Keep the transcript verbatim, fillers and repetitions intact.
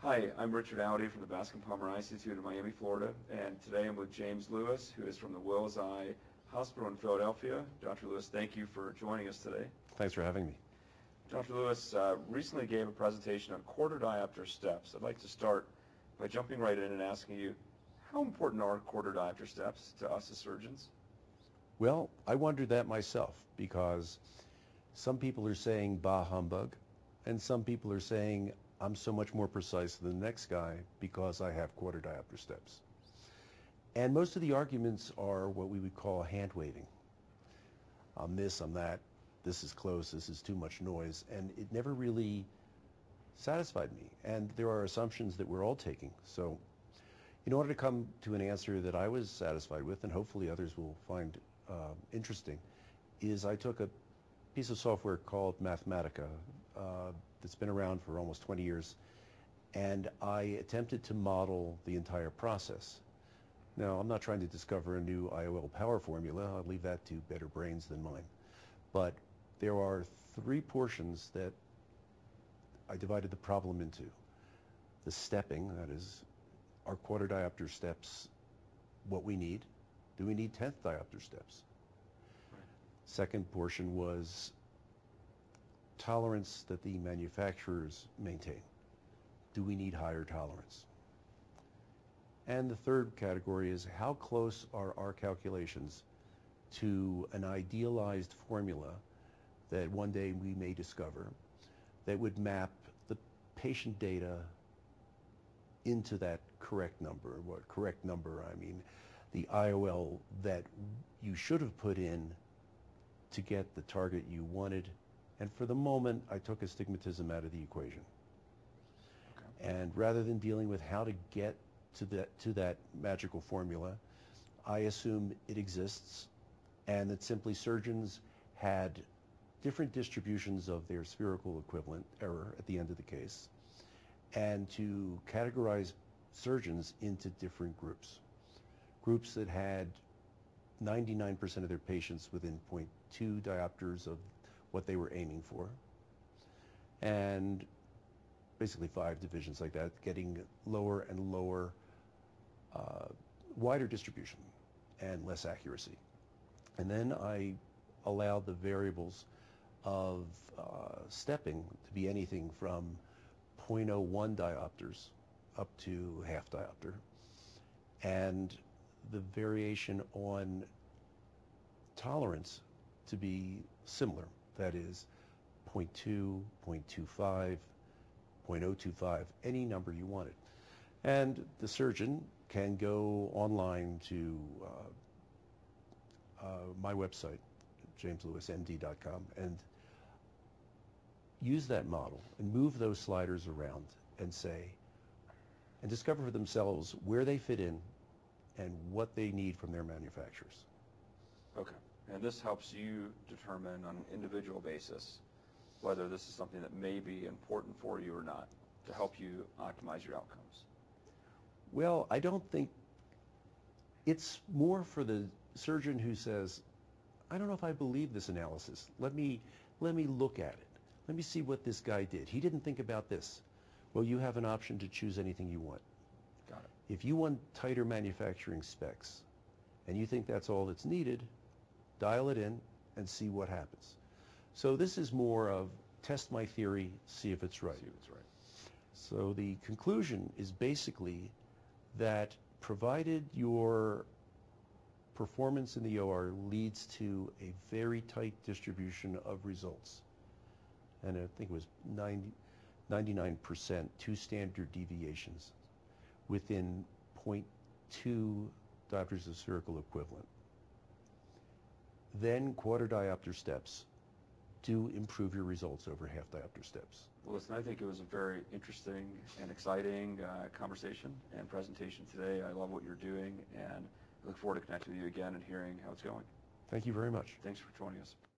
Hi, I'm Richard Allady from the Bascom Palmer Eye Institute in Miami, Florida, and today I'm with James Lewis, who is from the Wills Eye Hospital in Philadelphia. Doctor Lewis, thank you for joining us today. Thanks for having me. Doctor Lewis uh, recently gave a presentation on quarter diopter steps. I'd like to start by jumping right in and asking you, how important are quarter diopter steps to us as surgeons? Well, I wondered that myself because some people are saying bah humbug, and some people are saying I'm so much more precise than the next guy because I have quarter diopter steps. And most of the arguments are what we would call hand waving. I'm this, I'm that, this is close, this is too much noise, and it never really satisfied me. And there are assumptions that we're all taking. So in order to come to an answer that I was satisfied with, and hopefully others will find uh, interesting, is I took a piece of software called Mathematica uh, that's been around for almost twenty years, and I attempted to model the entire process. Now, I'm not trying to discover a new I O L power formula. I'll leave that to better brains than mine. But there are three portions that I divided the problem into. The stepping, that is, are quarter diopter steps what we need? Do we need tenth diopter steps? Right. Second portion was tolerance that the manufacturers maintain. Do we need higher tolerance? And the third category is how close are our calculations to an idealized formula that one day we may discover that would map the patient data into that correct number. What correct number? I mean, the I O L that you should have put in to get the target you wanted. And for the moment, I took astigmatism out of the equation. Okay. And rather than dealing with how to get to that, to that magical formula, I assume it exists and that simply surgeons had different distributions of their spherical equivalent error at the end of the case, and to categorize surgeons into different groups. Groups that had ninety-nine percent of their patients within zero point two diopters of what they were aiming for, and basically five divisions like that, getting lower and lower, uh, wider distribution and less accuracy. And then I allowed the variables of uh, stepping to be anything from zero point zero one diopters up to half diopter, and the variation on tolerance to be similar. That is zero point two, zero point two five, zero point zero two five, any number you wanted. And the surgeon can go online to uh, uh, my website, james lewis m d dot com, and use that model and move those sliders around and say, and discover for themselves where they fit in and what they need from their manufacturers. Okay. And this helps you determine on an individual basis whether this is something that may be important for you or not to help you optimize your outcomes. Well, I don't think it's more for the surgeon who says, I don't know if I believe this analysis. Let me, let me look at it. Let me see what this guy did. He didn't think about this. Well, you have an option to choose anything you want. Got it. If you want tighter manufacturing specs and you think that's all that's needed, dial it in and see what happens. So this is more of test my theory, see if it's right. See if it's right. So the conclusion is basically that provided your performance in the O R leads to a very tight distribution of results, and I think it was ninety, ninety-nine percent, two standard deviations within zero point two diopters of spherical equivalent, then quarter diopter steps do improve your results over half diopter steps. Well, listen, I think it was a very interesting and exciting uh, conversation and presentation today. I love what you're doing, and I look forward to connecting with you again and hearing how it's going. Thank you very much. Thanks for joining us.